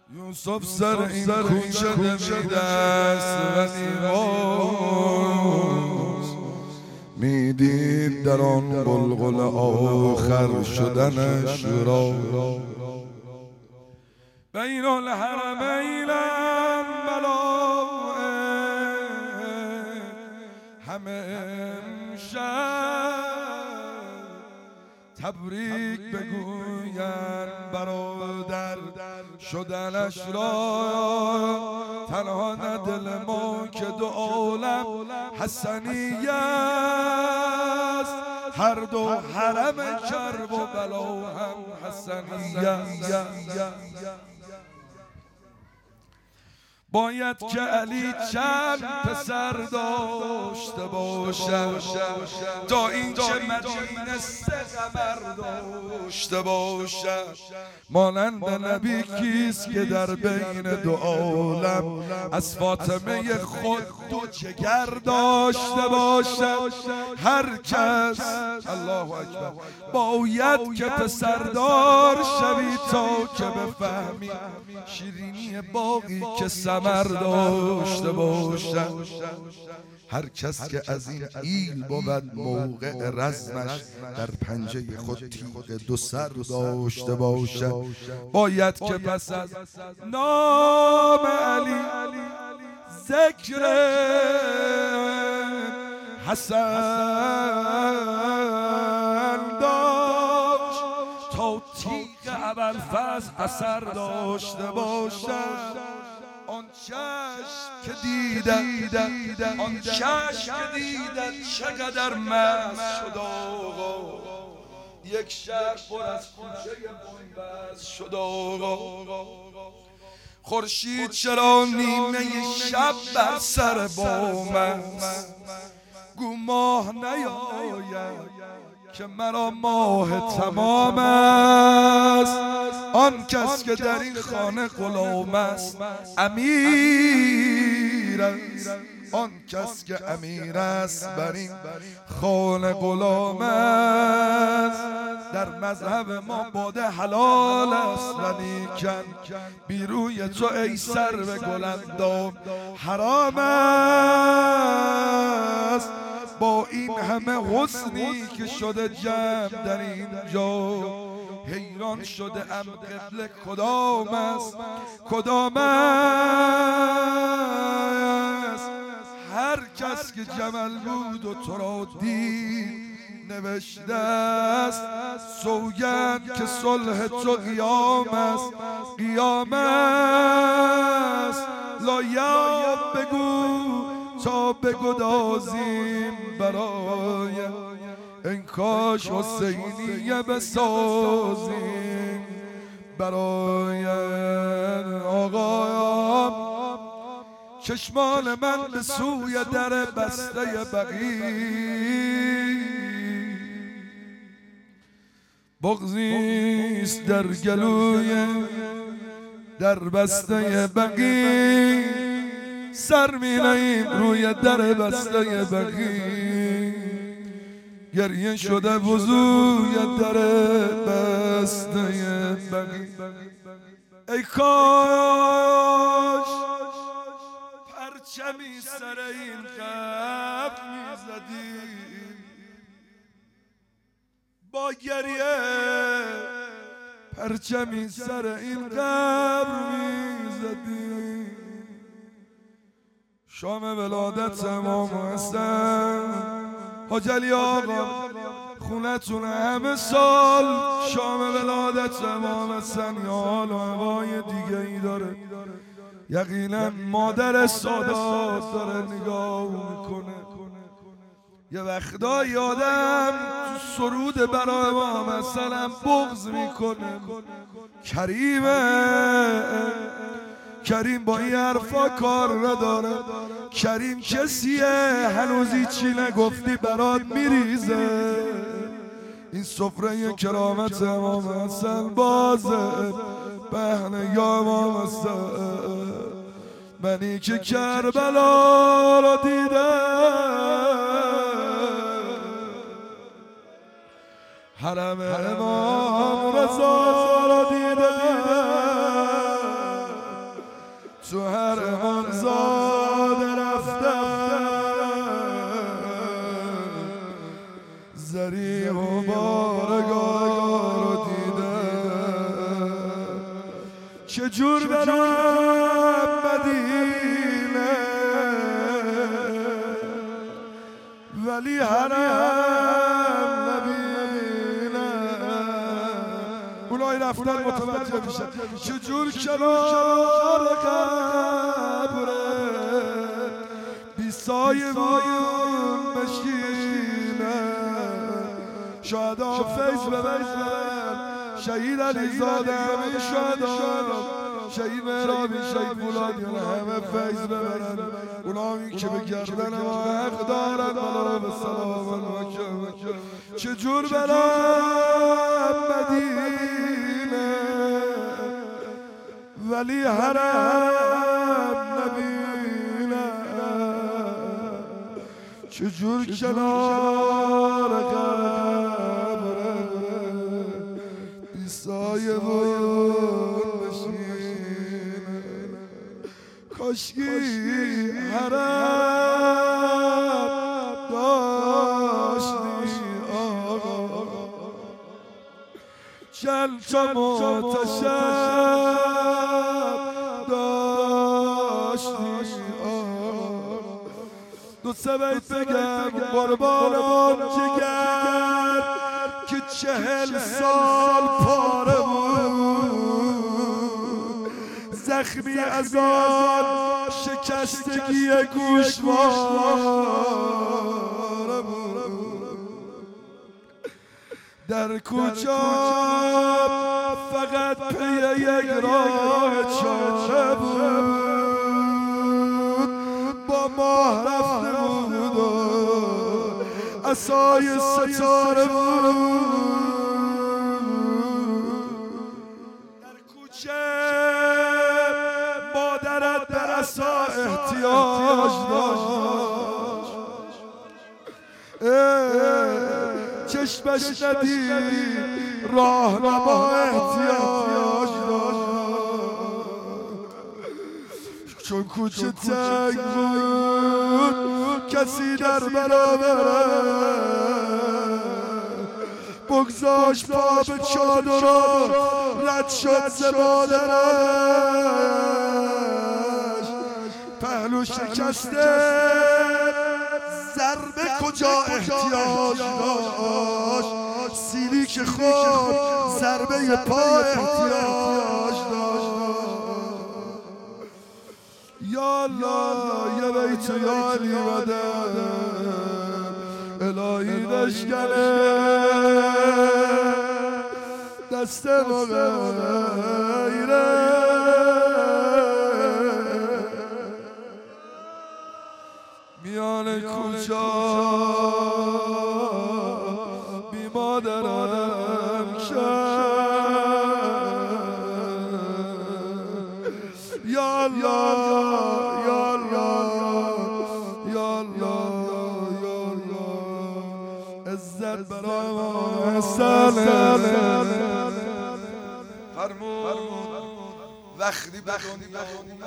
یوسف سر این کوچه نمیده است و نیاز میدید در آن قلقل آخر شدنش را. بین الحرمین بلاء همه امشب تبریک بگویند برادر شدنش را. تنها نه دل ما که دو عالم حسنی است، هر دو حرم کرب و بلا هم حسنی است. باید که علی چند پسر داشته باشد تا اینکه مدینه سه قمر داشته باشد. مانند نبی کیست که در بین دو عالم از فاطمه خود دو جگر داشته باشد. هر کس الله اکبر باید که پسردار شوی تا که بفهمی شیرینی باقی که ثمر داشته باشد. هر کس که از این ایل بود موقع رزمش در پنجه خود تیغ دو سر داشته باشد. باید که پس از نام علی ذکر حسن داشت تا تیغ ابوالفضل اثر داشته باشد. آن چشم که دیدن آن چشم که دیدن چقدر مست شد آقا. یک شهر پر از کوچه بنبست شد آقا. خورشید چرا نیمه شب بر سر بام است، گو ماه نیاید که مرا ماه تمام است. آن کس که در این خانه غلام است امیر است. آن کس که امیر است بر این خانه غلام است. در مذهب ما باده حلال است ولیکن بی روی تو ای سرو گلندام حرام است. با این همه حسنی که شده جمع در اینجا حیران شده ام قبله کدام است کدام است. هر کس که جمل بود و تو را دید نوشته است سوگند که صلح تو قیام است قیام است. لا بگو تا بگدازیم برای این کاش حسینیه بسازیم برای آقا. چشمان من به سوی در بسته بقی بغضیست در گلوی در بسته بقی. سر می نهیم روی در بسته بقی. گریه شده وضوی در بسته بقی. ای کاش پرچمی سر این قبر می زدیم با گریه. پرچمی سر این قبر می زدیم. شام ولادت امام حسن حاج علی آقا خونتون همه سال شام ولادت امام حسن یا حال و هوای دیگه ای داره. یقینا مادر سادات داره نگاه میکنه. یه وقتایی آدم تو سرود برای امام حسن بغض میکنه. کریم با این حرفا کار نداره. کریم کسیه هنوزی چی نگفتی برات میریزه. این سفره کرامت امام حسن بازه بهنه یا امام حسن. منی که کربلا را دیدم حرم امام رضا را دیدم چجور برم مدینه ولی حرم نبینه. اونایی رفتن متوجه میشن چجور کنار قبره بی سایمون بشینه. شهدا فیض ببرن شهید علیزاده همه شهدا شهید مهرابی شهید فولادی همه فیض ببرن. اونایی که به گردن ما حق دارن بالا به سلام المکم. چجور برم مدینه ولی حرم نبینه. چجور کنار قبره بی سایه‌مون بشینه. کاشکی حرم داشتی آقا چند متشب داشتی آقا. دو سه بیت بگم قربان اون جگر که 40 سال پاره بود زخمی از آن شکستگی گوشواره بود. در کوچه فقط پی یک راه چاره بود با ماه رفته بود و عصای ستاره بود. در کوچه مادرت به عصا احتیاج داشت چشمش ندید راهنما احتیاج داشت چون کوچه تنگ بود کسی در برابره بگذاشت پا به چادر رد شد ز مادرش. پهلو شکسته ضربه کجا احتیاج داشت سیلی که خود ضربه پا احتیاج داشت. یا الله یه بیت یا علی مدد الهی دشکنه دست مغیره میان کوچه بی مادرم شد. یا الله یا الله یا الله یا الله عزت برام حسن فرمود وقتی به دنیا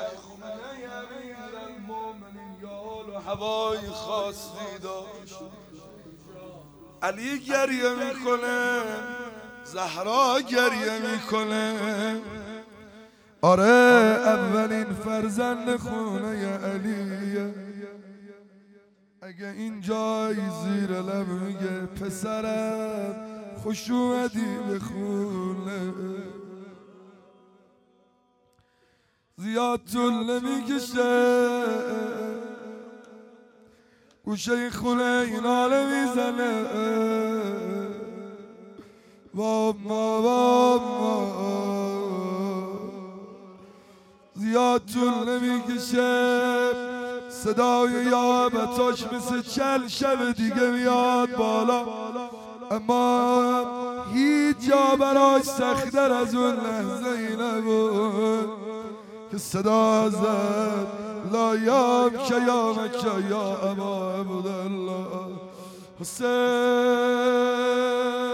هوای خاصی داشت. علی گریه میکنه زهرا گریه میکنه. آره اولین فرزند خونه علیه. اگه این جای زیر لب میگه پسرم خوش اومدی به خونه زیاد طول نمیکشه گوشه خونه اینا نمیزنه. واما زیاد طول نمیکشه صدای یابتاش مثل 40 شب دیگه میاد بالا. اما هیچ جا براش سخت‌تر از اون لحظه ای نبود که صدا زد لا یام که یامک یا ابا عبدالله حسین